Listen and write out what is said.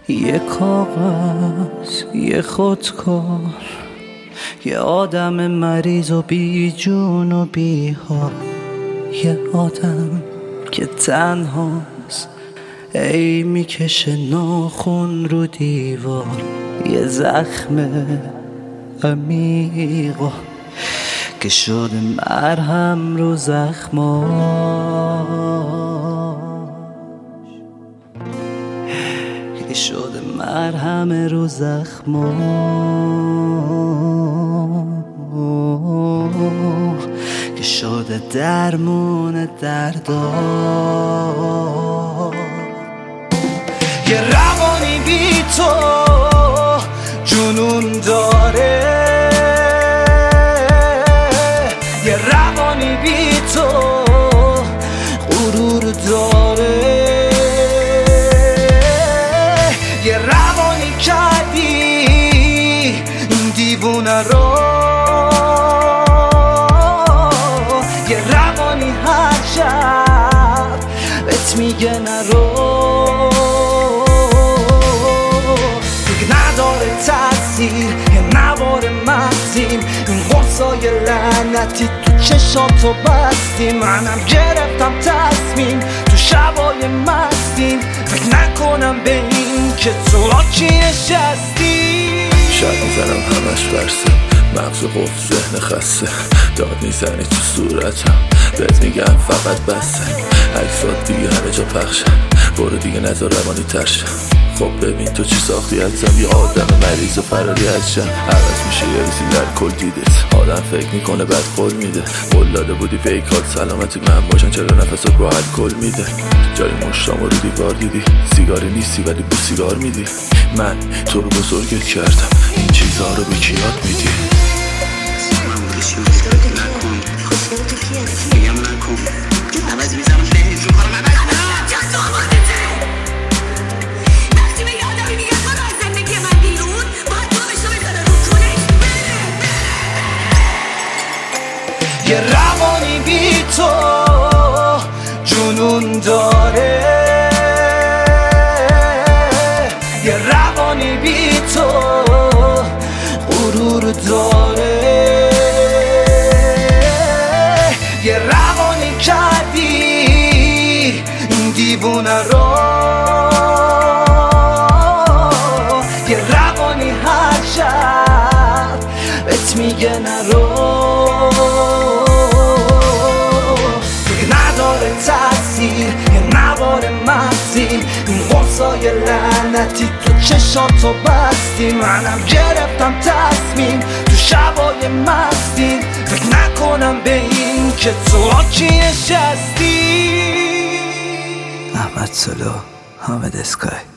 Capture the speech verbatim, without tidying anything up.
یه کاغذ، یه خودکار، یه آدم مریض و بی جون و بی حال، یه آدم که تنهاست ای میکشه ناخن رو دیوار، یه زخم عمیقا که شده مرهم رو زخماش، که شده مرهم رو زخماش، که شده درمون دردا. یه روانی بی تو جنون داره، یه روانی بی تو غرور داره، یه روانی کردی این دیوونه رو، یه روانی هر شب بهت میگه نرو، نداره تاثیر یه نوار مغزیم، این قرصای لعنتی تو چشاتو بستیم، منم گرفتم تصمیم تو شبای مستیم، فکر نکنم به این که تو آکی نشستی. شب میزنم همش برسه، مغز قفل ذهن خسته، داد میزنی تو صورتم بهت میگم فقط بسه، عکسات دیگه همه جا پخشه، برو دیگه نذار روانی ترشه. خب ببین تو چی ساختی ازم، یه آدم مریض و فراری از جمع، عوض میشه یه ریزی در کل دیدت، آدم فکر میکنه بعد قول میده، قول داده بودی پیکات سلامتی من باشن، چرا نفسات با الکل میده، جای مشتام رو دیوار دیدی، سیگاری نیستی ولی بو سیگار میدی، من تو رو بزرگت کردم این چیزها رو به کی یاد میدی؟ یه روانی بی تو جنون داره، یه روانی بی تو غرور داره، یه روانی کردی این دیوونه رو، یه روانی هر شب بهت میگه نرو، تاثیر یه نوار مغزیم، این قرصای لعنتی تو چشاتو بستیم، منم گرفتم تصمیم تو شبای مستیم، فکر نکنم به این که تو آکی نشستی. احمد سلو، حامد اسکای.